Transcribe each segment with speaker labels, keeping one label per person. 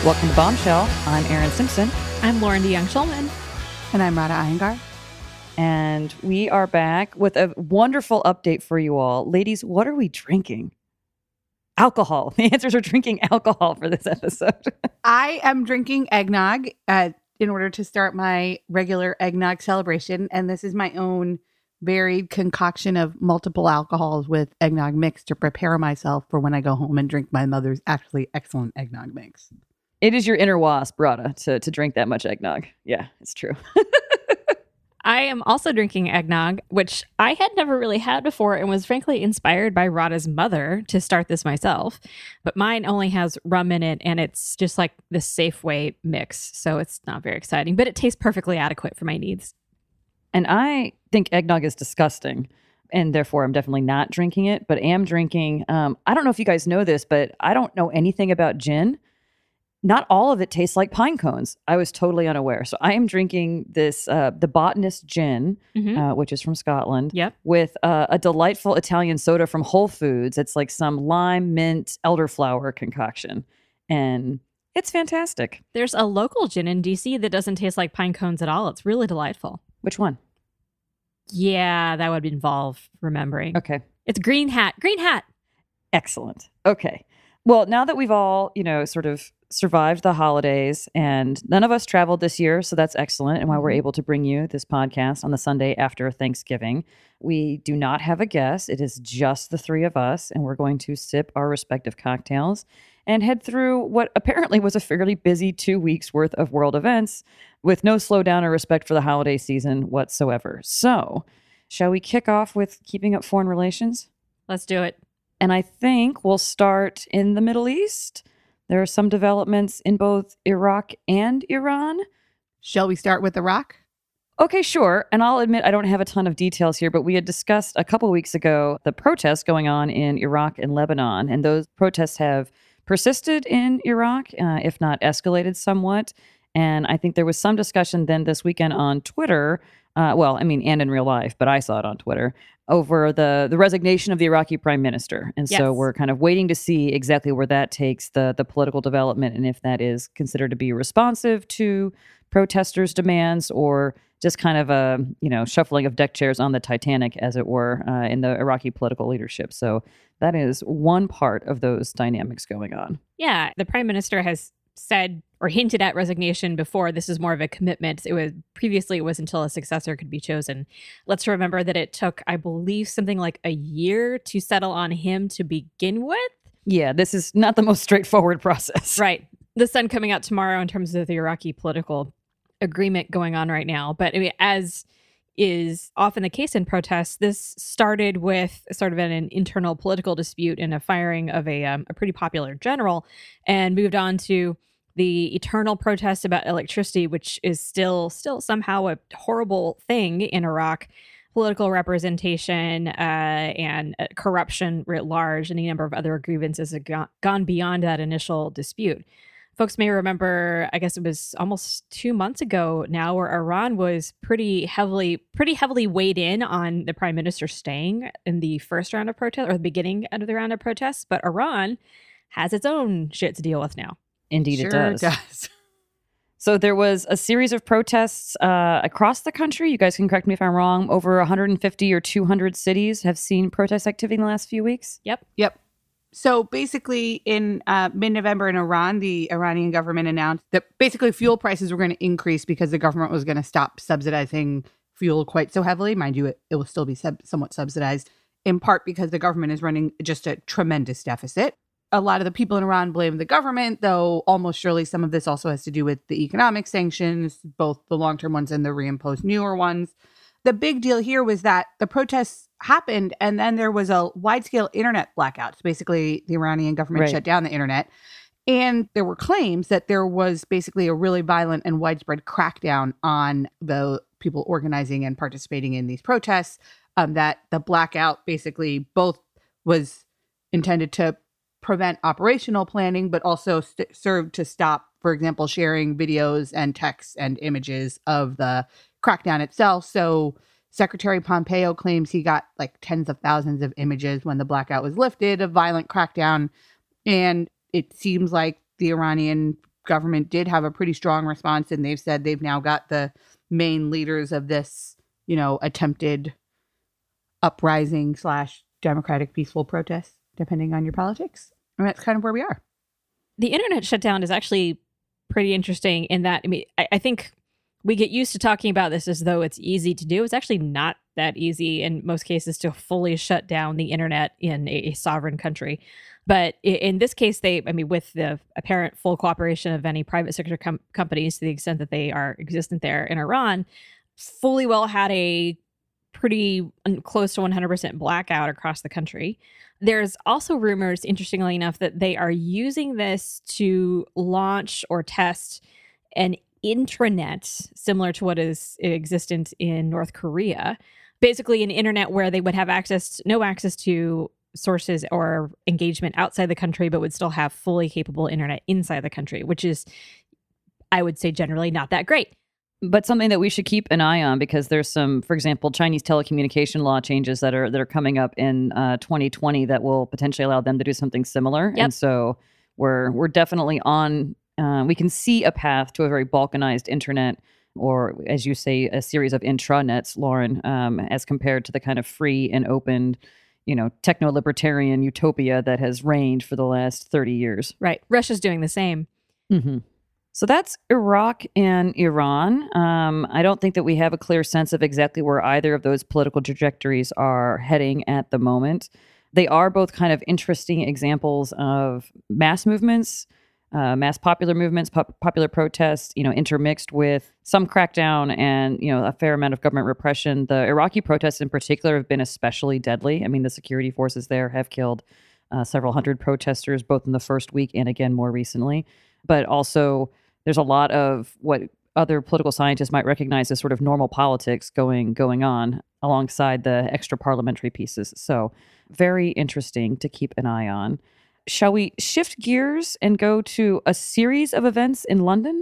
Speaker 1: Welcome to Bombshell. I'm Erin Simpson.
Speaker 2: I'm Lauren DeYoung-Schulman.
Speaker 3: And I'm Rada Iyengar.
Speaker 1: And we are back with a wonderful update for you all. Ladies, what are we drinking? Alcohol. The answers are drinking alcohol for this episode.
Speaker 3: I am drinking eggnog in order to start my regular eggnog celebration. And this is my own varied concoction of multiple alcohols with eggnog mix to prepare myself for when I go home and drink my mother's actually excellent eggnog mix.
Speaker 1: It is your inner wasp, Rada, to drink that much eggnog. Yeah, it's true.
Speaker 2: I am also drinking eggnog, which I had never really had before and was frankly inspired by Rada's mother to start this myself. But mine only has rum in it, and it's just like the Safeway mix. So it's not very exciting, but it tastes perfectly adequate for my needs.
Speaker 1: And I think eggnog is disgusting, and therefore I'm definitely not drinking it, but am drinking, I don't know if you guys know this, but I don't know anything about gin. Not all of it tastes like pine cones. I was totally unaware. So I am drinking this, the Botanist gin, which is from Scotland, with a delightful Italian soda from Whole Foods. It's like some lime, mint, elderflower concoction. And it's fantastic.
Speaker 2: There's a local gin in DC that doesn't taste like pine cones at all. It's really delightful.
Speaker 1: Which one?
Speaker 2: Yeah, that would involve remembering.
Speaker 1: Okay.
Speaker 2: It's Green Hat. Green Hat.
Speaker 1: Excellent. Okay. Well, now that we've all, sort of survived the holidays and none of us traveled this year, so that's excellent. And why we're able to bring you this podcast on the Sunday after Thanksgiving. We do not have a guest. It is just the three of us, and we're going to sip our respective cocktails and head through what apparently was a fairly busy 2 weeks worth of world events with no slowdown or respect for the holiday season whatsoever. So, shall we kick off with keeping up foreign relations?
Speaker 2: Let's do it.
Speaker 1: And I think we'll start in the Middle East. There are some developments in both Iraq and Iran.
Speaker 3: Shall we start with Iraq?
Speaker 1: Okay, sure. And I'll admit I don't have a ton of details here, but we had discussed a couple weeks ago the protests going on in Iraq and Lebanon. And those protests have persisted in Iraq, if not escalated somewhat. And I think there was some discussion then this weekend on Twitter, and in real life, but I saw it on Twitter, over the resignation of the Iraqi prime minister. And so we're kind of waiting to see exactly where that takes the political development and if that is considered to be responsive to protesters' demands or just kind of a, shuffling of deck chairs on the Titanic, as it were, in the Iraqi political leadership. So that is one part of those dynamics going on.
Speaker 2: Yeah, the prime minister has said or hinted at resignation before. This is more of a commitment. It was until a successor could be chosen. Let's remember that it took, I believe, something like a year to settle on him to begin with.
Speaker 1: Yeah, this is not the most straightforward process.
Speaker 2: Right. The sun coming out tomorrow in terms of the Iraqi political agreement going on right now. But as is often the case in protests, this started with sort of an internal political dispute and a firing of a pretty popular general and moved on to the eternal protest about electricity, which is still somehow a horrible thing in Iraq, political representation and corruption writ large, and a number of other grievances have gone beyond that initial dispute. Folks may remember, I guess it was almost 2 months ago now, where Iran was pretty heavily weighed in on the prime minister staying in the first round of protests or the beginning of the round of protests. But Iran has its own shit to deal with now.
Speaker 1: Indeed,
Speaker 3: Sure
Speaker 1: it does. So there was a series of protests across the country. You guys can correct me if I'm wrong. Over 150 or 200 cities have seen protest activity in the last few weeks.
Speaker 3: Yep. So basically in mid-November in Iran, the Iranian government announced that basically fuel prices were going to increase because the government was going to stop subsidizing fuel quite so heavily. Mind you, it will still be somewhat subsidized, in part because the government is running just a tremendous deficit. A lot of the people in Iran blame the government, though almost surely some of this also has to do with the economic sanctions, both the long-term ones and the reimposed newer ones. The big deal here was that the protests happened and then there was a wide-scale internet blackout. So basically, the Iranian government shut down the internet. And there were claims that there was basically a really violent and widespread crackdown on the people organizing and participating in these protests, that the blackout basically both was intended to prevent operational planning, but also served to stop, for example, sharing videos and texts and images of the crackdown itself. So Secretary Pompeo claims he got like tens of thousands of images when the blackout was lifted of violent crackdown. And it seems like the Iranian government did have a pretty strong response, and they've said they've now got the main leaders of this, attempted uprising / democratic peaceful protest, depending on your politics. And that's kind of where we are.
Speaker 2: The internet shutdown is actually pretty interesting in that, I think we get used to talking about this as though it's easy to do. It's actually not that easy in most cases to fully shut down the internet in a sovereign country. But in this case, with the apparent full cooperation of any private sector companies to the extent that they are existent there in Iran, fully well had a pretty close to 100% blackout across the country. There's also rumors, interestingly enough, that they are using this to launch or test an intranet similar to what is existent in North Korea. Basically an internet where they would have no access to sources or engagement outside the country, but would still have fully capable internet inside the country, which is, I would say, generally not that great.
Speaker 1: But something that we should keep an eye on, because there's some, for example, Chinese telecommunication law changes that are coming up in 2020 that will potentially allow them to do something similar.
Speaker 2: Yep.
Speaker 1: And so we're definitely on. We can see a path to a very balkanized internet, or as you say, a series of intranets, Lauren, as compared to the kind of free and open, techno-libertarian utopia that has reigned for the last 30 years.
Speaker 2: Right. Russia's doing the same.
Speaker 1: Mm-hmm. So that's Iraq and Iran. I don't think that we have a clear sense of exactly where either of those political trajectories are heading at the moment. They are both kind of interesting examples of mass movements, mass popular movements, popular protests, intermixed with some crackdown and, a fair amount of government repression. The Iraqi protests in particular have been especially deadly. I mean, the security forces there have killed several hundred protesters, both in the first week and again more recently. But also, there's a lot of what other political scientists might recognize as sort of normal politics going on alongside the extra parliamentary pieces. So very interesting to keep an eye on. Shall we shift gears and go to a series of events in London?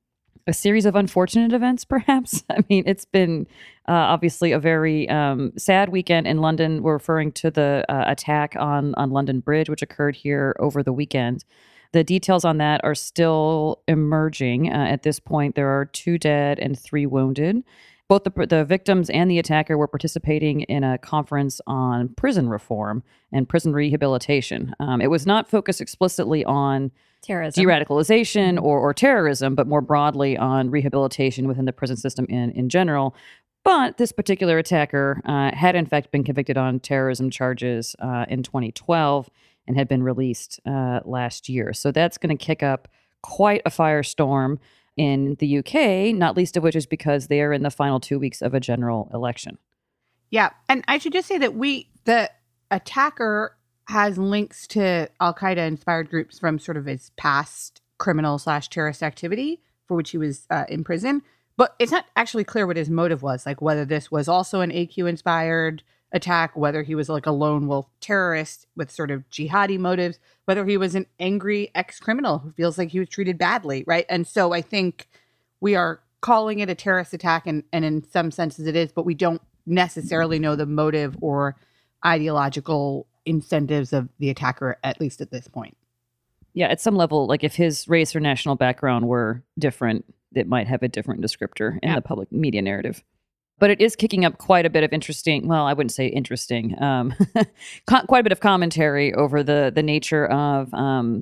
Speaker 1: A series of unfortunate events, perhaps? I mean, it's been obviously a very sad weekend in London. We're referring to the attack on London Bridge, which occurred here over the weekend. The details on that are still emerging. At this point, there are 2 dead and 3 wounded. Both the victims and the attacker were participating in a conference on prison reform and prison rehabilitation. It was not focused explicitly on
Speaker 2: terrorism,
Speaker 1: de-radicalization or terrorism, but more broadly on rehabilitation within the prison system in general. But this particular attacker had in fact been convicted on terrorism charges in 2012 and had been released last year. So that's going to kick up quite a firestorm in the UK, not least of which is because they are in the final 2 weeks of a general election.
Speaker 3: Yeah. And I should just say that the attacker has links to Al-Qaeda inspired groups from sort of his past criminal / terrorist activity for which he was in prison. But it's not actually clear what his motive was, like whether this was also an AQ inspired attack, whether he was like a lone wolf terrorist with sort of jihadi motives, whether he was an angry ex-criminal who feels like he was treated badly, right? And so I think we are calling it a terrorist attack, and in some senses it is, but we don't necessarily know the motive or ideological incentives of the attacker, at least at this point.
Speaker 1: Yeah, at some level, like if his race or national background were different, it might have a different descriptor in the public media narrative. But it is kicking up quite a bit of interesting, well, I wouldn't say interesting, quite a bit of commentary over the nature of,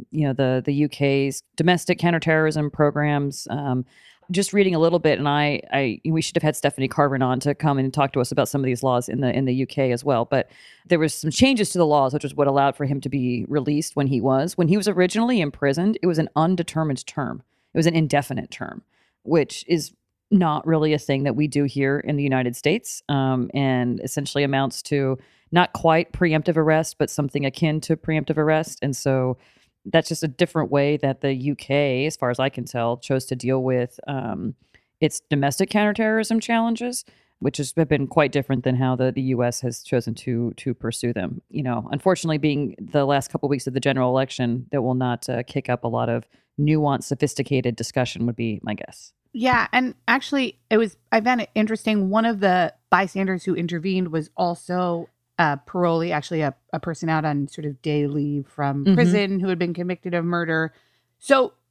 Speaker 1: the UK's domestic counterterrorism programs. Just reading a little bit, and we should have had Stephanie Carvin on to come and talk to us about some of these laws in the UK as well. But there was some changes to the laws, which is what allowed for him to be released when he was originally imprisoned. It was an undetermined term. It was an indefinite term, which is not really a thing that we do here in the United States, and essentially amounts to not quite preemptive arrest, but something akin to preemptive arrest. And so that's just a different way that the UK, as far as I can tell, chose to deal with its domestic counterterrorism challenges, which has been quite different than how the US has chosen to pursue them. Unfortunately, being the last couple of weeks of the general election, that will not kick up a lot of nuanced, sophisticated discussion would be my guess.
Speaker 3: Yeah, and actually, I found it interesting. One of the bystanders who intervened was also a parolee, actually a person out on sort of day leave from prison who had been convicted of murder. So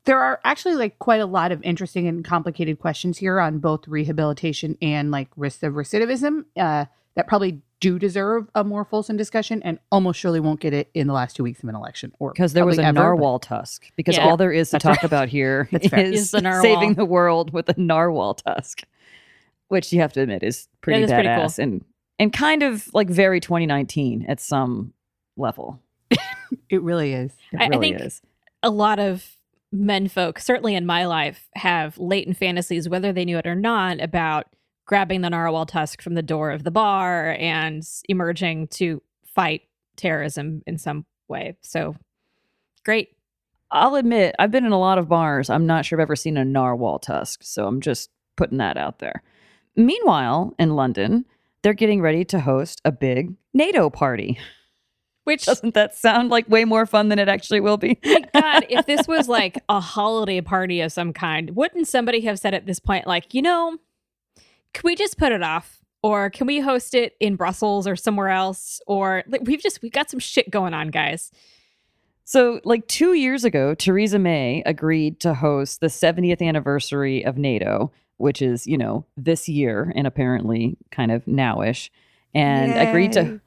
Speaker 3: There are actually like quite a lot of interesting and complicated questions here on both rehabilitation and like risks of recidivism that probably do deserve a more fulsome discussion, and almost surely won't get it in the last 2 weeks of an election, or
Speaker 1: because there was a narwhal tusk. Because all there is to talk about here is
Speaker 2: the narwhal.
Speaker 1: Saving the world with a narwhal tusk, which you have to admit is pretty badass
Speaker 2: pretty cool.
Speaker 1: and kind of like very 2019 at some level.
Speaker 3: It really is.
Speaker 1: It really
Speaker 2: I think
Speaker 1: is.
Speaker 2: a lot of menfolk, certainly in my life, have latent fantasies, whether they knew it or not, about grabbing the narwhal tusk from the door of the bar and emerging to fight terrorism in some way. So great.
Speaker 1: I'll admit, I've been in a lot of bars. I'm not sure I've ever seen a narwhal tusk, so I'm just putting that out there. Meanwhile, in London, they're getting ready to host a big NATO party.
Speaker 2: Which,
Speaker 1: Doesn't that sound like way more fun than it actually will be?
Speaker 2: my God, if this was like a holiday party of some kind, wouldn't somebody have said at this point, like, can we just put it off? Or can we host it in Brussels or somewhere else? Or like, we've got some shit going on, guys.
Speaker 1: So, like 2 years ago, Theresa May agreed to host the 70th anniversary of NATO, which is, this year and apparently kind of nowish, and agreed to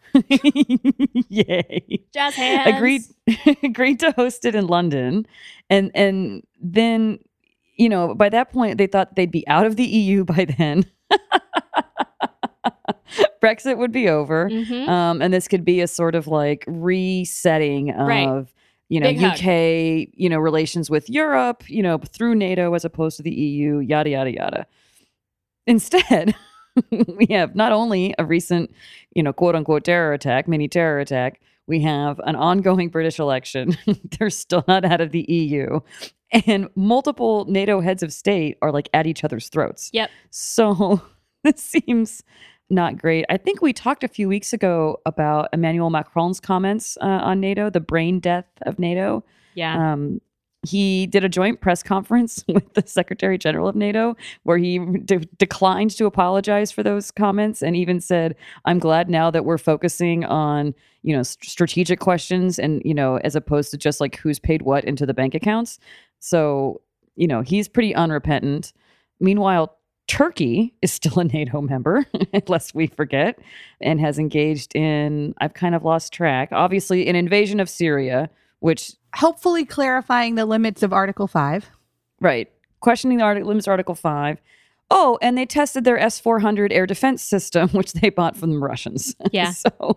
Speaker 1: yay,
Speaker 2: Jazz hands.
Speaker 1: agreed to host it in London, and then by that point they thought they'd be out of the EU by then. Brexit would be over, and this could be a sort of like resetting of
Speaker 2: Big
Speaker 1: UK relations with Europe through NATO as opposed to the EU, yada yada yada. Instead, we have not only a recent quote unquote mini terror attack, we have an ongoing British election. They're still not out of the EU, and multiple NATO heads of state are like at each other's throats.
Speaker 2: Yep.
Speaker 1: So this seems not great. I think we talked a few weeks ago about Emmanuel Macron's comments on NATO, the brain death of NATO.
Speaker 2: Yeah.
Speaker 1: He did a joint press conference with the Secretary General of NATO where he declined to apologize for those comments and even said, I'm glad now that we're focusing on, strategic questions and, as opposed to just like who's paid what into the bank accounts. So, he's pretty unrepentant. Meanwhile, Turkey is still a NATO member, lest we forget, and has engaged in, I've kind of lost track, obviously an invasion of Syria, which...
Speaker 3: Hopefully clarifying the limits of Article 5.
Speaker 1: Right. Questioning the limits of Article 5. Oh, and they tested their S-400 air defense system, which they bought from the Russians.
Speaker 2: Yeah.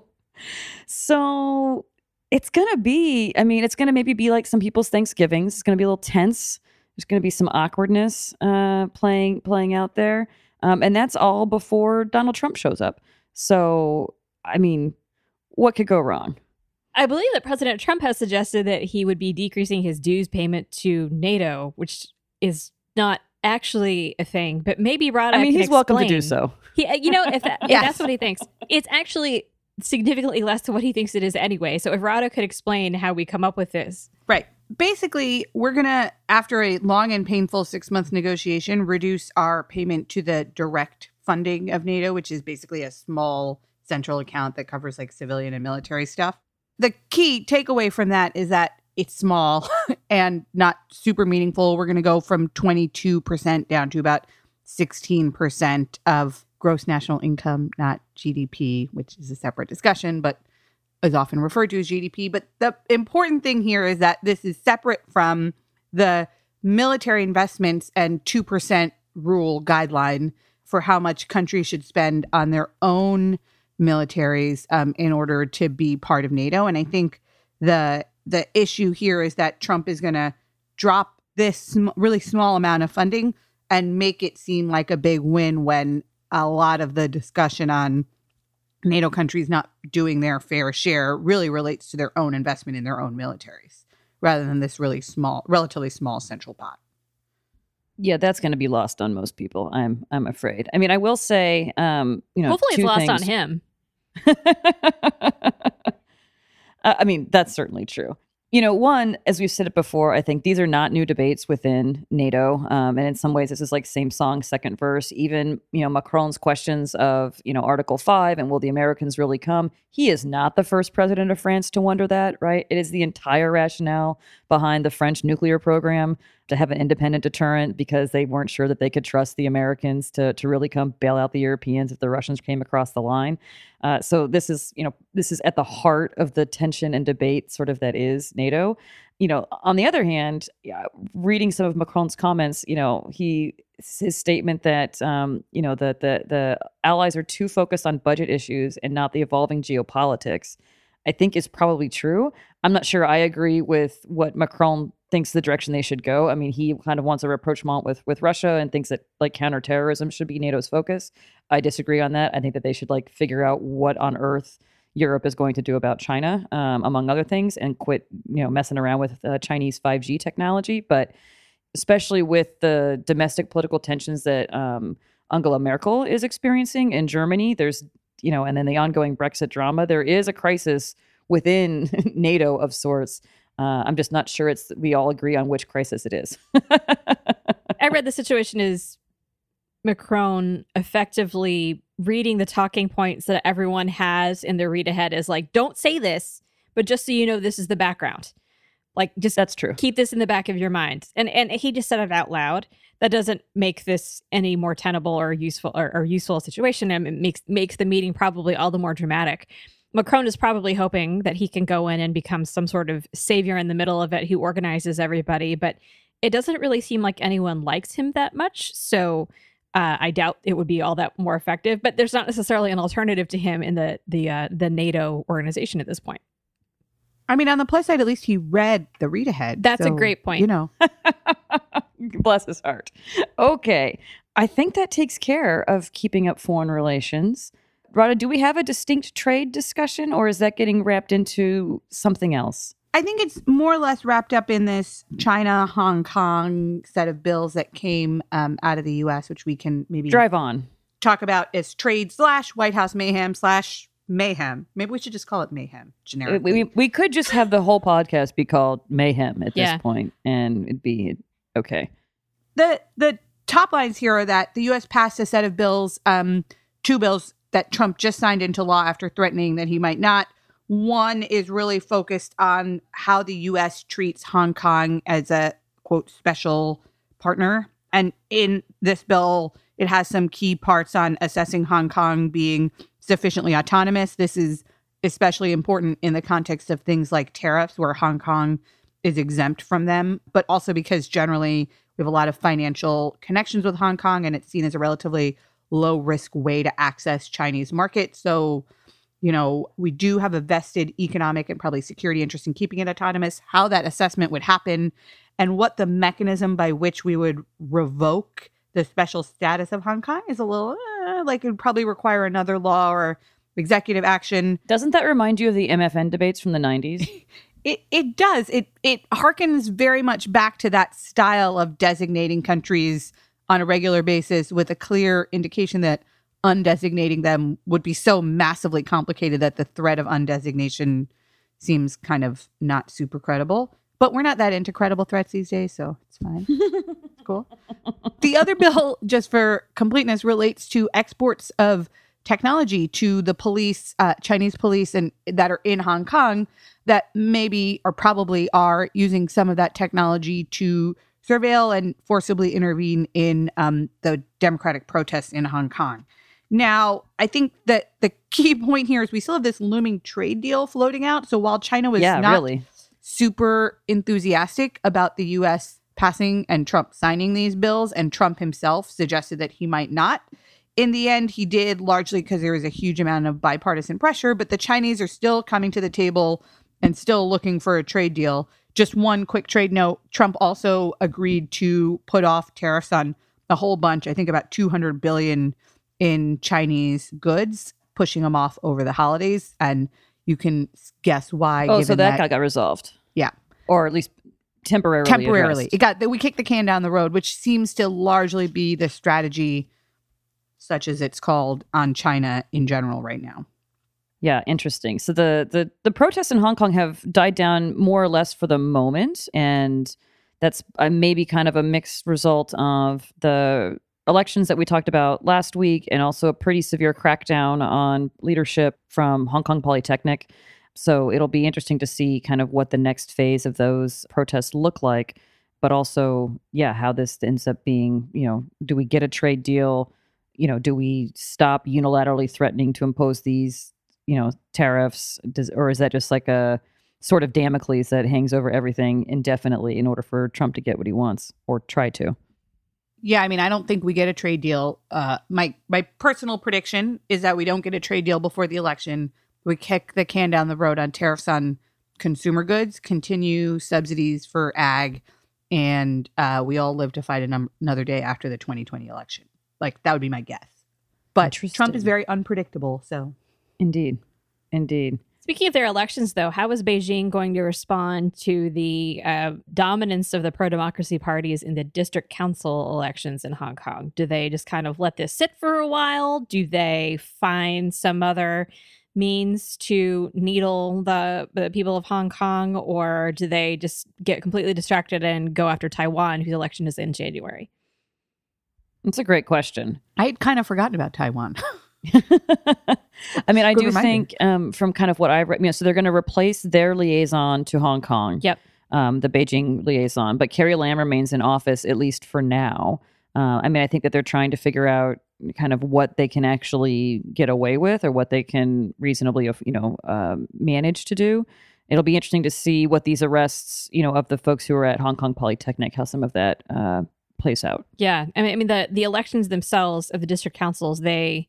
Speaker 1: So it's going to be, it's going to maybe be like some people's Thanksgivings. It's going to be a little tense. There's going to be some awkwardness playing out there. And that's all before Donald Trump shows up. So, what could go wrong?
Speaker 2: I believe that President Trump has suggested that he would be decreasing his dues payment to NATO, which is not actually a thing, but maybe Rada can
Speaker 1: he's welcome to do so.
Speaker 2: If that's what he thinks, it's actually significantly less than what he thinks it is anyway. So if Rada could explain how we come up with this.
Speaker 3: Right. Basically, we're going to, after a long and painful 6-month negotiation, reduce our payment to the direct funding of NATO, which is basically a small central account that covers like civilian and military stuff. The key takeaway from that is that it's small and not super meaningful. We're going to go from 22% down to about 16% of gross national income, not GDP, which is a separate discussion, but is often referred to as GDP. But the important thing here is that this is separate from the military investments and 2% rule guideline for how much countries should spend on their own militaries in order to be part of NATO. And I think the issue here is that Trump is going to drop this really small amount of funding and make it seem like a big win when a lot of the discussion on NATO countries not doing their fair share really relates to their own investment in their own militaries rather than this relatively small central pot.
Speaker 1: Yeah, that's going to be lost on most people, I'm afraid. I will say,
Speaker 2: hopefully it's lost on him.
Speaker 1: That's certainly true. One, as we've said it before, I think these are not new debates within NATO. And in some ways, this is like same song, second verse. Even, Macron's questions of, Article 5 and will the Americans really come? He is not the first president of France to wonder that, right? It is the entire rationale behind the French nuclear program. to have an independent deterrent because they weren't sure that they could trust the Americans to really come bail out the Europeans if the Russians came across the line. So this is at the heart of the tension and debate sort of that is NATO. On the other hand, reading some of Macron's comments, his statement that the allies are too focused on budget issues and not the evolving geopolitics, I think is probably true. I'm not sure I agree with what Macron thinks the direction they should go. I mean, he kind of wants a rapprochement with Russia and thinks that like counterterrorism should be NATO's focus. I disagree on that. I think that they should like figure out what on earth Europe is going to do about China, among other things, and quit messing around with Chinese 5G technology. But especially with the domestic political tensions that Angela Merkel is experiencing in Germany, there's and then the ongoing Brexit drama, there is a crisis within NATO of sorts. I'm just not sure we all agree on which crisis it is.
Speaker 2: I read the situation is Macron effectively reading the talking points that everyone has in their read ahead is like, don't say this, but just so you know, this is the background. Like, just
Speaker 1: that's true.
Speaker 2: Keep this in the back of your mind. And he just said it out loud. That doesn't make this any more tenable or useful or useful situation. And it makes the meeting probably all the more dramatic. Macron is probably hoping that he can go in and become some sort of savior in the middle of it who organizes everybody. But it doesn't really seem like anyone likes him that much. So I doubt it would be all that more effective. But there's not necessarily an alternative to him in the NATO organization at this point.
Speaker 3: I mean, on the plus side, at least he read the read ahead.
Speaker 2: That's a great point.
Speaker 1: Bless his heart. Okay. I think that takes care of keeping up foreign relations. Radha, do we have a distinct trade discussion, or is that getting wrapped into something else?
Speaker 3: I think it's more or less wrapped up in this China-Hong Kong set of bills that came out of the U.S., which we can maybe
Speaker 1: drive on.
Speaker 3: Talk about as trade / White House mayhem / mayhem. Maybe we should just call it mayhem generically.
Speaker 1: We could just have the whole podcast be called mayhem at this point, and it'd be okay.
Speaker 3: The top lines here are that the U.S. passed a set of bills, 2 bills that Trump just signed into law after threatening that he might not. One is really focused on how the U.S. treats Hong Kong as a, quote, special partner. And in this bill, it has some key parts on assessing Hong Kong being sufficiently autonomous. This is especially important in the context of things like tariffs, where Hong Kong is exempt from them, but also because generally we have a lot of financial connections with Hong Kong, and it's seen as a relatively low risk way to access Chinese market. So, we do have a vested economic and probably security interest in keeping it autonomous. How that assessment would happen and what the mechanism by which we would revoke the special status of Hong Kong is a little like it would probably require another law or executive action.
Speaker 1: Doesn't that remind you of the MFN debates from the 90s?
Speaker 3: It does. It harkens very much back to that style of designating countries on a regular basis with a clear indication that undesignating them would be so massively complicated that the threat of undesignation seems kind of not super credible. But we're not that into credible threats these days, so it's fine. Cool. The other bill, just for completeness, relates to exports of technology to the police, Chinese police, and that are in Hong Kong that maybe or probably are using some of that technology to surveil and forcibly intervene in the democratic protests in Hong Kong. Now, I think that the key point here is we still have this looming trade deal floating out. So while China was super enthusiastic about the U.S. passing and Trump signing these bills, and Trump himself suggested that he might not, in the end, he did, largely because there was a huge amount of bipartisan pressure. But the Chinese are still coming to the table and still looking for a trade deal. Just one quick trade note. Trump also agreed to put off tariffs on a whole bunch, I think about $200 billion in Chinese goods, pushing them off over the holidays. And you can guess why.
Speaker 1: Oh, so that got resolved.
Speaker 3: Yeah.
Speaker 1: Or at least temporarily.
Speaker 3: We kicked the can down the road, which seems to largely be the strategy, such as it's called, on China in general right now.
Speaker 1: Yeah, interesting. So the protests in Hong Kong have died down more or less for the moment, and that's maybe kind of a mixed result of the elections that we talked about last week, and also a pretty severe crackdown on leadership from Hong Kong Polytechnic. So it'll be interesting to see kind of what the next phase of those protests look like. but also, how this ends up being, do we get a trade deal? Do we stop unilaterally threatening to impose these, tariffs? Or is that just like a sort of Damocles that hangs over everything indefinitely in order for Trump to get what he wants or try to?
Speaker 3: Yeah, I mean, I don't think we get a trade deal. My personal prediction is that we don't get a trade deal before the election. We kick the can down the road on tariffs on consumer goods, continue subsidies for ag, and we all live to fight another day after the 2020 election. Like, that would be my guess. But Trump is very unpredictable, so.
Speaker 1: Indeed.
Speaker 2: Speaking of their elections, though, how is Beijing going to respond to the dominance of the pro-democracy parties in the district council elections in Hong Kong? Do they just kind of let this sit for a while? Do they find some other means to needle the people of Hong Kong? Or do they just get completely distracted and go after Taiwan, whose election is in January?
Speaker 1: That's a great question.
Speaker 3: I had kind of forgotten about Taiwan.
Speaker 1: I mean, I do think from kind of what I read, so they're going to replace their liaison to Hong Kong.
Speaker 2: Yep.
Speaker 1: The Beijing liaison, but Carrie Lam remains in office, at least for now. I mean, I think that they're trying to figure out kind of what they can actually get away with or what they can reasonably, manage to do. It'll be interesting to see what these arrests, of the folks who are at Hong Kong Polytechnic, how some of that plays out.
Speaker 2: Yeah. I mean, the elections themselves of the district councils, they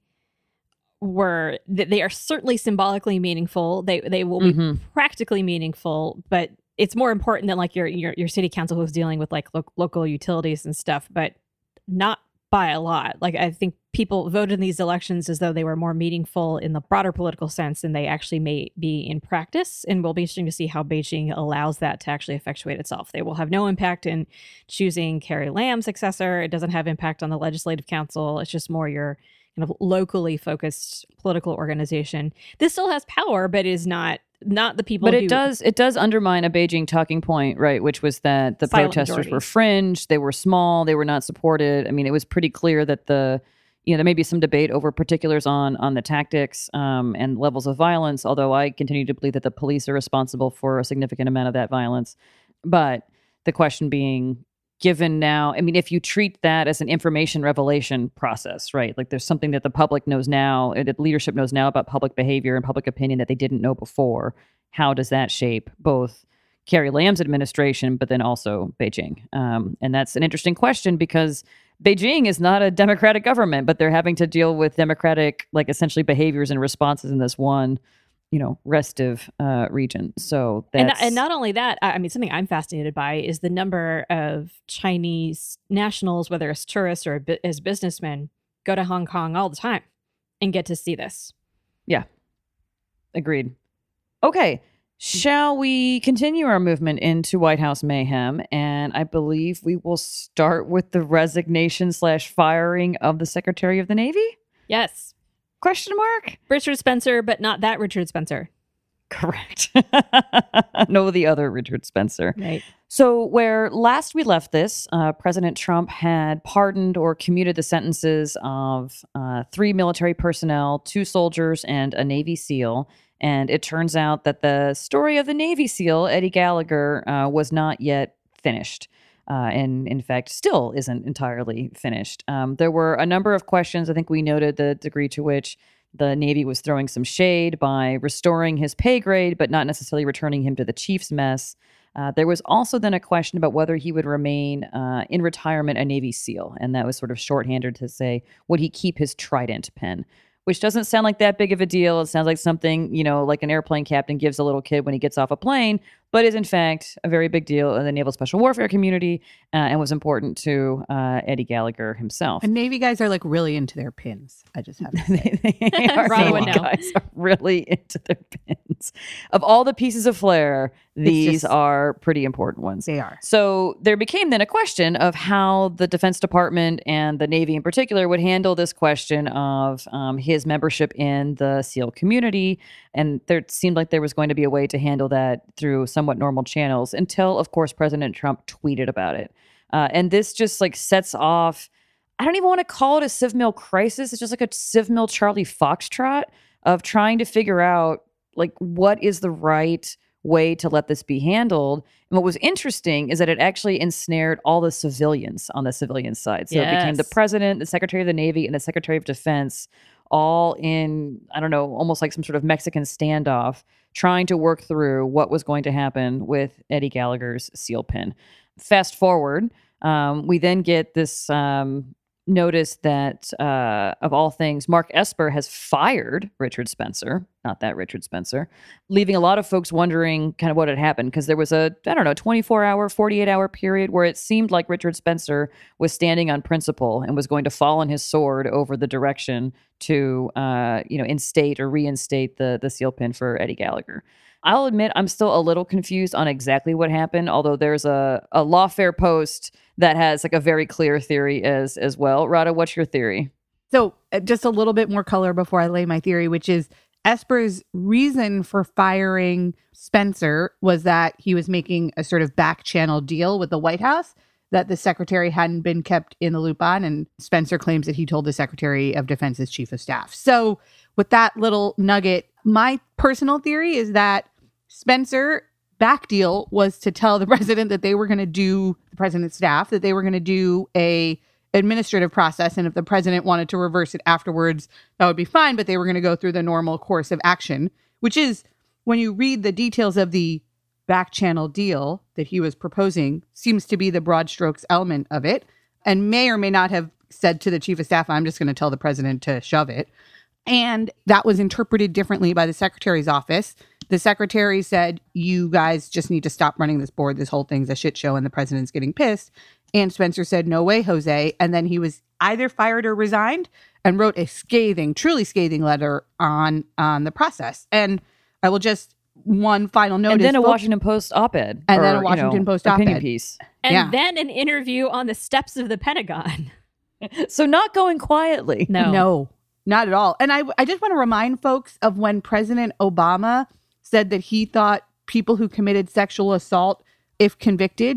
Speaker 2: are certainly symbolically meaningful. They will be practically meaningful, but it's more important than like your city council who's dealing with like local utilities and stuff, but not by a lot. Like, I think people voted in these elections as though they were more meaningful in the broader political sense than they actually may be in practice. And will be interesting to see how Beijing allows that to actually effectuate itself. They will have no impact in choosing Carrie Lam's successor. It doesn't have impact on the legislative council. It's just more your kind of locally focused political organization. This still has power, but is not the people.
Speaker 1: But it does undermine a Beijing talking point, right? Which was that the protesters were fringe, they were small, they were not supported. I mean, it was pretty clear that there may be some debate over particulars on the tactics and levels of violence. Although I continue to believe that the police are responsible for a significant amount of that violence. But the question being, given now, I mean, if you treat that as an information revelation process, right? Like, there's something that the public knows now, that leadership knows now about public behavior and public opinion that they didn't know before. How does that shape both Carrie Lam's administration, but then also Beijing? And that's an interesting question because Beijing is not a democratic government, but they're having to deal with democratic, like, essentially behaviors and responses in this one restive region. So that's...
Speaker 2: And not only that, I mean, something I'm fascinated by is the number of Chinese nationals, whether as tourists or as businessmen, go to Hong Kong all the time and get to see this.
Speaker 1: Yeah. Agreed. Okay. Shall we continue our movement into White House mayhem? And I believe we will start with the resignation/firing of the Secretary of the Navy?
Speaker 2: Yes.
Speaker 1: Question mark?
Speaker 2: Richard Spencer, but not that Richard Spencer.
Speaker 1: Correct. No, the other Richard Spencer.
Speaker 2: Right.
Speaker 1: So where last we left this, President Trump had pardoned or commuted the sentences of 3 military personnel, 2 soldiers, and a Navy SEAL. And it turns out that the story of the Navy SEAL, Eddie Gallagher, was not yet finished. And in fact, still isn't entirely finished. There were a number of questions. I think we noted the degree to which the Navy was throwing some shade by restoring his pay grade, but not necessarily returning him to the chief's mess. There was also then a question about whether he would remain in retirement a Navy SEAL. And that was sort of shorthanded to say, would he keep his Trident pen? Which doesn't sound like that big of a deal. It sounds like something, like an airplane captain gives a little kid when he gets off a plane, but is in fact a very big deal in the Naval Special Warfare community and was important to Eddie Gallagher himself.
Speaker 3: And Navy guys are like really into their pins. I just have to say.
Speaker 1: Navy guys are really into their pins. Of all the pieces of flair, these are pretty important ones.
Speaker 3: They are.
Speaker 1: So there became then a question of how the Defense Department and the Navy in particular would handle this question of his membership in the SEAL community. And there seemed like there was going to be a way to handle that through somewhat normal channels until, of course, President Trump tweeted about it. And this just like sets off, I don't even want to call it a Civ Mill crisis. It's just like a Civ Mill Charlie Foxtrot of trying to figure out like what is the right way to let this be handled. And what was interesting is that it actually ensnared all the civilians on the civilian side. So it became the
Speaker 2: Yes.
Speaker 1: president, the Secretary of the Navy, and the Secretary of Defense all in, I don't know, almost like some sort of Mexican standoff, trying to work through what was going to happen with Eddie Gallagher's seal pin. Fast forward, we then get this notice that, of all things, Mark Esper has fired Richard Spencer, not that Richard Spencer, leaving a lot of folks wondering kind of what had happened, because there was a, 24-hour, 48-hour period where it seemed like Richard Spencer was standing on principle and was going to fall on his sword over the direction to, instate or reinstate the seal pin for Eddie Gallagher. I'll admit I'm still a little confused on exactly what happened, although there's a Lawfare post that has like a very clear theory as well. Rada, what's your theory?
Speaker 3: So just a little bit more color before I lay my theory, which is Esper's reason for firing Spencer was that he was making a sort of back channel deal with the White House that the secretary hadn't been kept in the loop on. And Spencer claims that he told the Secretary of Defense's chief of staff. So with that little nugget, my personal theory is that Spencer back deal was to tell the president that they were going to do, the president's staff, that they were going to do a administrative process. And if the president wanted to reverse it afterwards, that would be fine. But they were going to go through the normal course of action, which is, when you read the details of the back channel deal that he was proposing, seems to be the broad strokes element of it, and may or may not have said to the chief of staff, I'm just going to tell the president to shove it. And that was interpreted differently by the secretary's office. The secretary said, you guys just need to stop running this board. This whole thing's a shit show and the president's getting pissed. And Spencer said, no way, Jose. And then he was either fired or resigned and wrote a truly scathing letter on the process. And I will just, one final note.
Speaker 1: And then a Washington Post op-ed.
Speaker 3: And then a Washington Post
Speaker 1: opinion
Speaker 3: op-ed.
Speaker 1: piece.
Speaker 2: And then an interview on the steps of the Pentagon.
Speaker 1: So not going quietly.
Speaker 2: No.
Speaker 3: Not at all. And I just want to remind folks of when President Obama said that he thought people who committed sexual assault, if convicted,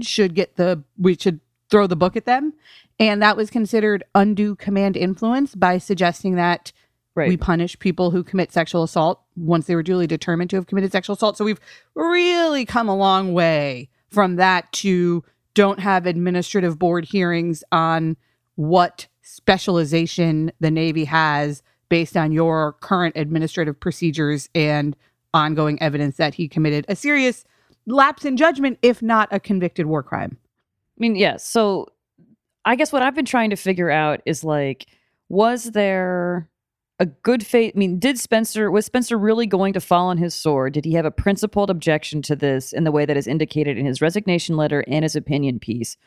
Speaker 3: we should throw the book at them. And that was considered undue command influence by suggesting that we punish people who commit sexual assault once they were duly determined to have committed sexual assault. So we've really come a long way from that to don't have administrative board hearings on what specialization the Navy has based on your current administrative procedures and ongoing evidence that he committed a serious lapse in judgment, if not a convicted war crime.
Speaker 1: I mean, yeah. So I guess what I've been trying to figure out is, like, was there a good faith? I mean, was Spencer really going to fall on his sword? Did he have a principled objection to this in the way that is indicated in his resignation letter and his opinion piece?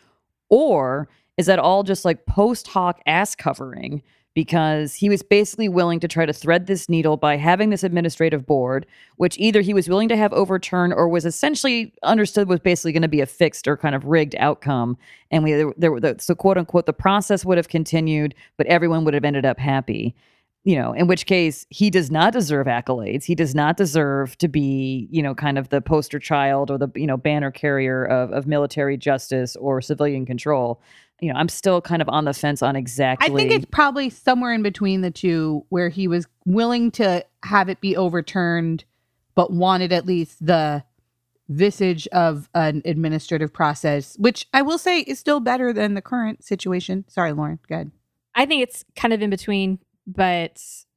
Speaker 1: Or is that all just like post hoc ass covering because he was basically willing to try to thread this needle by having this administrative board, which either he was willing to have overturned or was essentially understood was basically going to be a fixed or kind of rigged outcome. And so quote unquote, the process would have continued, but everyone would have ended up happy. In which case he does not deserve accolades. He does not deserve to be, kind of the poster child or the, banner carrier of military justice or civilian control. I'm still kind of on the fence on exactly.
Speaker 3: I think it's probably somewhere in between the two, where he was willing to have it be overturned, but wanted at least the visage of an administrative process, which I will say is still better than the current situation. Sorry, Lauren, go ahead.
Speaker 2: I think it's kind of in between, but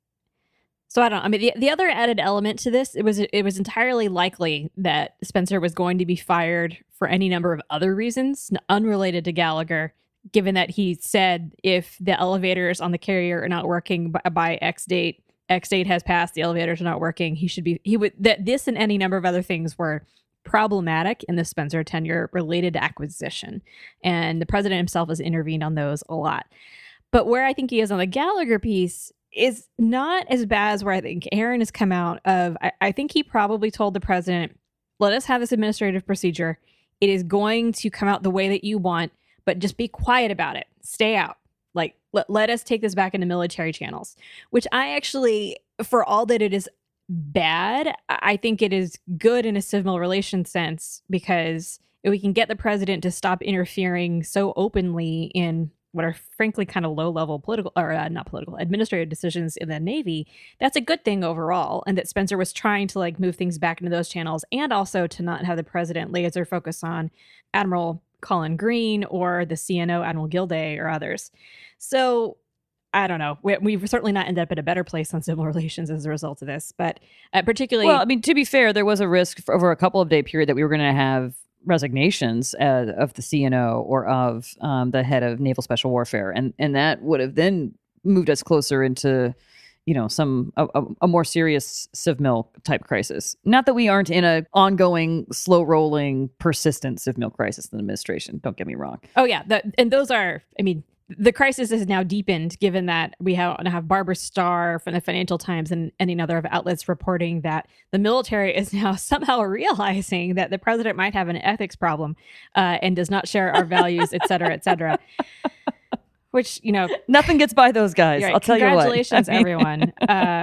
Speaker 2: so I don't know. I mean, the other added element to this, it was entirely likely that Spencer was going to be fired for any number of other reasons unrelated to Gallagher, given that he said if the elevators on the carrier are not working by X date has passed, the elevators are not working, this and any number of other things were problematic in the Spencer tenure related to acquisition. And the president himself has intervened on those a lot. But where I think he is on the Gallagher piece is not as bad as where I think Aaron has come out of. I think he probably told the president, let us have this administrative procedure. It is going to come out the way that you want, but just be quiet about it. Stay out. Like, let us take this back into military channels, which I actually, for all that it is bad, I think it is good in a civil relations sense, because if we can get the president to stop interfering so openly in what are frankly kind of low-level political or not political, administrative decisions in the Navy, that's a good thing overall. And that Spencer was trying to like move things back into those channels, and also to not have the president laser focus on Admiral Colin Green or the CNO Admiral Gilday or others. So I don't know. We've certainly not ended up in a better place on civil relations as a result of this, but particularly.
Speaker 1: Well, I mean, to be fair, there was a risk for over a couple of day period that we were going to have resignations of the CNO or of the head of Naval Special Warfare, and that would have then moved us closer into, you know, a more serious CivMil type crisis. Not that we aren't in an ongoing, slow rolling, persistent CivMil crisis in the administration. Don't get me wrong.
Speaker 2: Oh yeah, and those are. I mean, the crisis is now deepened, given that we have Barbara Starr from the Financial Times and any other of outlets reporting that the military is now somehow realizing that the president might have an ethics problem and does not share our values, et cetera, et cetera. Which, you know,
Speaker 1: nothing gets by those guys.
Speaker 2: Right,
Speaker 1: I'll tell you what.
Speaker 2: Congratulations, everyone.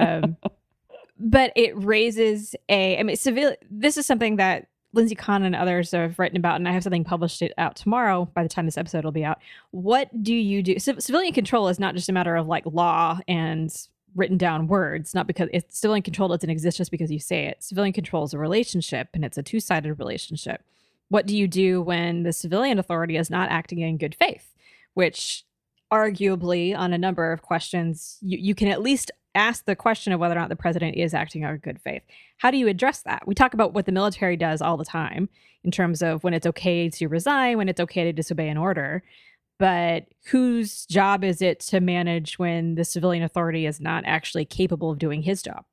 Speaker 2: But it raises this is something that Lindsey Conn and others have written about, and I have something published out tomorrow by the time this episode will be out. What do you do? Civilian control is not just a matter of like law and written down words, not because civilian control doesn't exist just because you say it. Civilian control is a relationship, and it's a two-sided relationship. What do you do when the civilian authority is not acting in good faith? Which arguably on a number of questions, you can at least ask the question of whether or not the president is acting in good faith. How do you address that? We talk about what the military does all the time in terms of when it's okay to resign, when it's okay to disobey an order. But whose job is it to manage when the civilian authority is not actually capable of doing his job?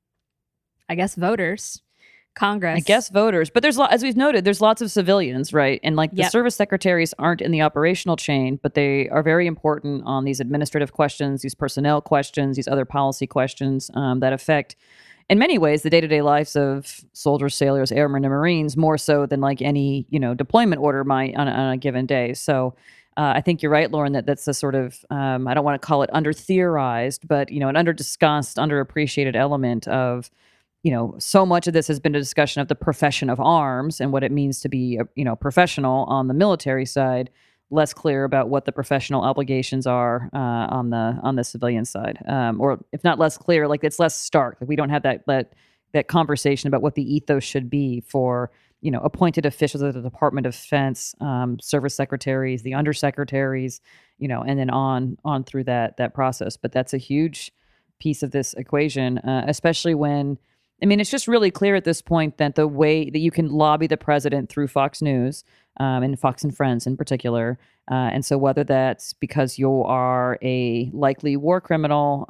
Speaker 2: I guess voters. Congress.
Speaker 1: I guess voters. But as we've noted, there's lots of civilians, right? And like the service secretaries aren't in the operational chain, but they are very important on these administrative questions, these personnel questions, these other policy questions that affect, in many ways, the day-to-day lives of soldiers, sailors, airmen, and Marines, more so than like any, you know, deployment order might on a given day. So I think you're right, Lauren, that's a sort of, I don't want to call it under-theorized, but, you know, an under-discussed, underappreciated element of, you know, so much of this has been a discussion of the profession of arms and what it means to be, you know, professional on the military side, less clear about what the professional obligations are on the civilian side, or if not less clear, like it's less stark. Like we don't have that conversation about what the ethos should be for, you know, appointed officials at the Department of Defense, service secretaries, the undersecretaries, you know, and then on through that process. But that's a huge piece of this equation, especially when. I mean, it's just really clear at this point that the way that you can lobby the president through Fox News and Fox and Friends in particular. And so whether that's because you are a likely war criminal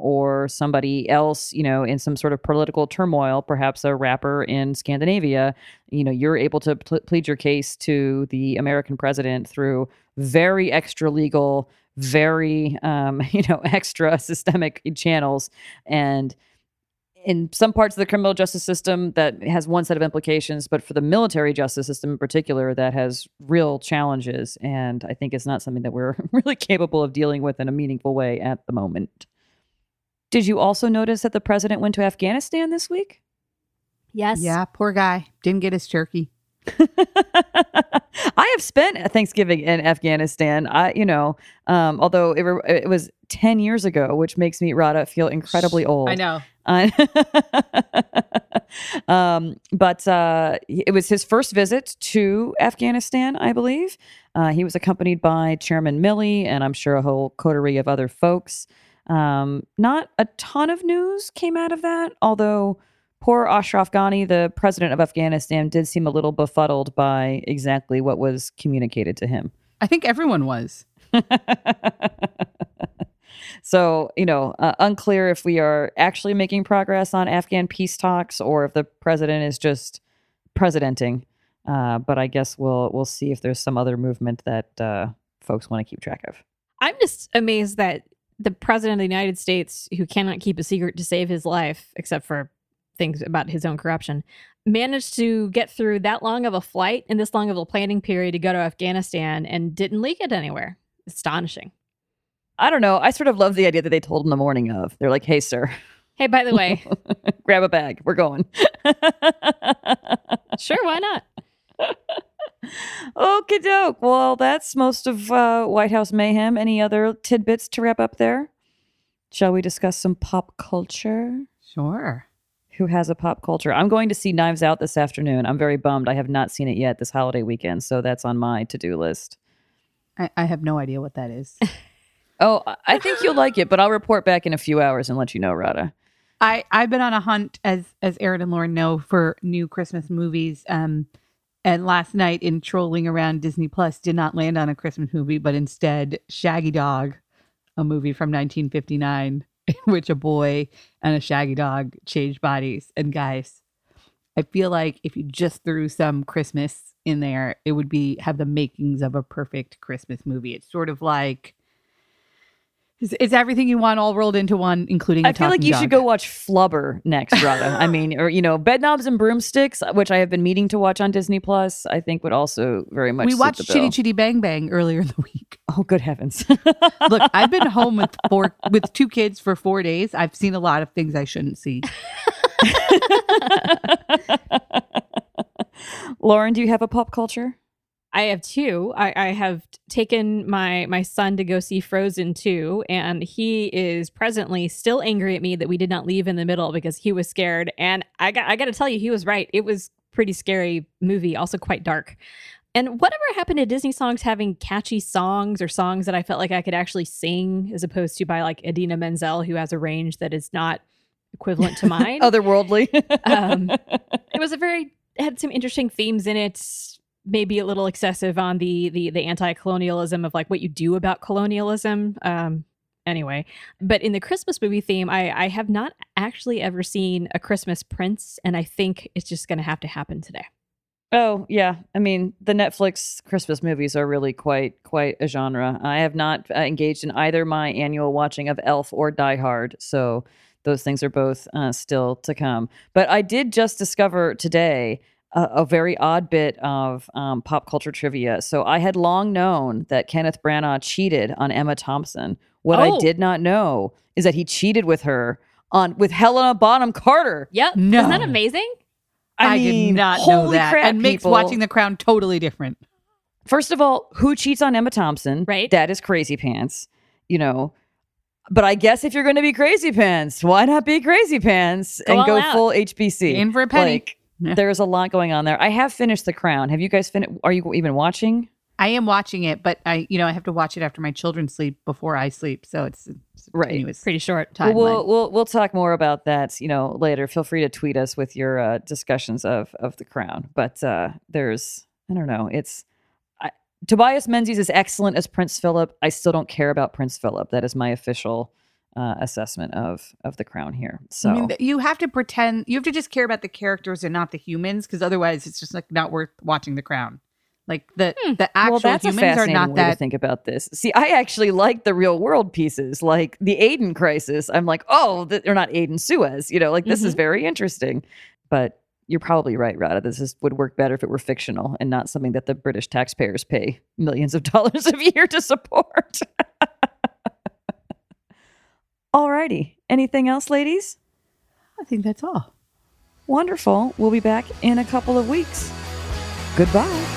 Speaker 1: or somebody else, you know, in some sort of political turmoil, perhaps a rapper in Scandinavia, you know, you're able to plead your case to the American president through very extra legal, very, you know, extra systemic channels. And in some parts of the criminal justice system, that has one set of implications, but for the military justice system in particular, that has real challenges. And I think it's not something that we're really capable of dealing with in a meaningful way at the moment. Did you also notice that the president went to Afghanistan this week?
Speaker 2: Yes.
Speaker 3: Yeah, poor guy. Didn't get his turkey.
Speaker 1: I have spent Thanksgiving in Afghanistan. Although it was 10 years ago, which makes me, Rada, feel incredibly old.
Speaker 3: I know.
Speaker 1: But it was his first visit to Afghanistan, I believe. He was accompanied by Chairman Milley and I'm sure a whole coterie of other folks. Not a ton of news came out of that, although poor Ashraf Ghani, the president of Afghanistan, did seem a little befuddled by exactly what was communicated to him.
Speaker 3: I think everyone was.
Speaker 1: So, unclear if we are actually making progress on Afghan peace talks or if the president is just presidenting. But I guess we'll see if there's some other movement that folks want to keep track of.
Speaker 2: I'm just amazed that the president of the United States, who cannot keep a secret to save his life, except for things about his own corruption, managed to get through that long of a flight and this long of a planning period to go to Afghanistan and didn't leak it anywhere. Astonishing.
Speaker 1: I don't know. I sort of love the idea that they told him the morning of. They're like, hey, sir.
Speaker 2: Hey, by the way.
Speaker 1: Grab a bag. We're going.
Speaker 2: Sure, why not?
Speaker 1: Okie doke. Well, that's most of White House mayhem. Any other tidbits to wrap up there? Shall we discuss some pop culture?
Speaker 3: Sure.
Speaker 1: Who has a pop culture? I'm going to see Knives Out this afternoon. I'm very bummed. I have not seen it yet this holiday weekend, so that's on my to-do list.
Speaker 3: I have no idea what that is.
Speaker 1: Oh, I think you'll like it, but I'll report back in a few hours and let you know, Rada.
Speaker 3: I've been on a hunt, as Aaron and Lauren know, for new Christmas movies. And last night, in trolling around Disney Plus, did not land on a Christmas movie, but instead Shaggy Dog, a movie from 1959, in which a boy and a shaggy dog changed bodies. And guys, I feel like if you just threw some Christmas in there, it would have the makings of a perfect Christmas movie. It's sort of like it's everything you want all rolled into one, including a
Speaker 1: I feel like you should go watch Flubber next, Rada. I mean, or Bedknobs and Broomsticks, which I have been meaning to watch on Disney Plus. I think would also very much.
Speaker 3: We
Speaker 1: suit
Speaker 3: watched
Speaker 1: the bill.
Speaker 3: Chitty Chitty Bang Bang earlier in the week.
Speaker 1: Oh, good heavens!
Speaker 3: Look, I've been home with 2 kids for 4 days. I've seen a lot of things I shouldn't see.
Speaker 1: Lauren, do you have a pop culture?
Speaker 2: I have 2. I have taken my son to go see Frozen 2, and he is presently still angry at me that we did not leave in the middle because he was scared. And I got to tell you, he was right. It was pretty scary movie, also quite dark. And whatever happened to Disney songs having catchy songs or songs that I felt like I could actually sing, as opposed to by like Idina Menzel, who has a range that is not equivalent to mine.
Speaker 1: Otherworldly.
Speaker 2: It was had some interesting themes in it. Maybe a little excessive on the anti-colonialism of like what you do about colonialism. Anyway, but in the Christmas movie theme, I have not actually ever seen A Christmas Prince, and I think it's just going to have to happen today.
Speaker 1: Oh, yeah. I mean, the Netflix Christmas movies are really quite a genre. I have not engaged in either my annual watching of Elf or Die Hard, so those things are both still to come. But I did just discover today a very odd bit of pop culture trivia. So I had long known that Kenneth Branagh cheated on Emma Thompson. What I did not know is that he cheated with her with Helena Bonham Carter.
Speaker 2: Yep.
Speaker 3: No.
Speaker 2: Isn't that amazing?
Speaker 3: I did not know that.
Speaker 1: Crap,
Speaker 3: and makes
Speaker 1: people.
Speaker 3: watching The Crown totally different.
Speaker 1: First of all, who cheats on Emma Thompson?
Speaker 2: Right.
Speaker 1: That is crazy pants, But I guess if you're going to be crazy pants, why not be crazy pants and go full HBC?
Speaker 3: In for a penny.
Speaker 1: There's a lot going on there. I have finished The Crown. Have you guys finished? Are you even watching?
Speaker 3: I am watching it, but I have to watch it after my children sleep before I sleep, so it's
Speaker 1: right.
Speaker 3: It's
Speaker 2: pretty short
Speaker 3: timeline.
Speaker 1: We'll talk more about that, later. Feel free to tweet us with your discussions of The Crown. But there's, I don't know, Tobias Menzies is excellent as Prince Philip. I still don't care about Prince Philip. That is my official assessment of The Crown here. So
Speaker 3: I mean, you have to pretend, you have to just care about the characters and not the humans, because otherwise it's just like not worth watching The Crown. Like the actual
Speaker 1: that's
Speaker 3: humans
Speaker 1: a fascinating
Speaker 3: are not
Speaker 1: way
Speaker 3: that.
Speaker 1: to think about this. See, I actually like the real world pieces, like the Aden crisis. I'm like, they're not Aden Suez. This is very interesting. But you're probably right, Rada. Would work better if it were fictional and not something that the British taxpayers pay millions of dollars a year to support. Alrighty. Anything else, ladies?
Speaker 3: I think that's all.
Speaker 1: Wonderful. We'll be back in a couple of weeks. Goodbye.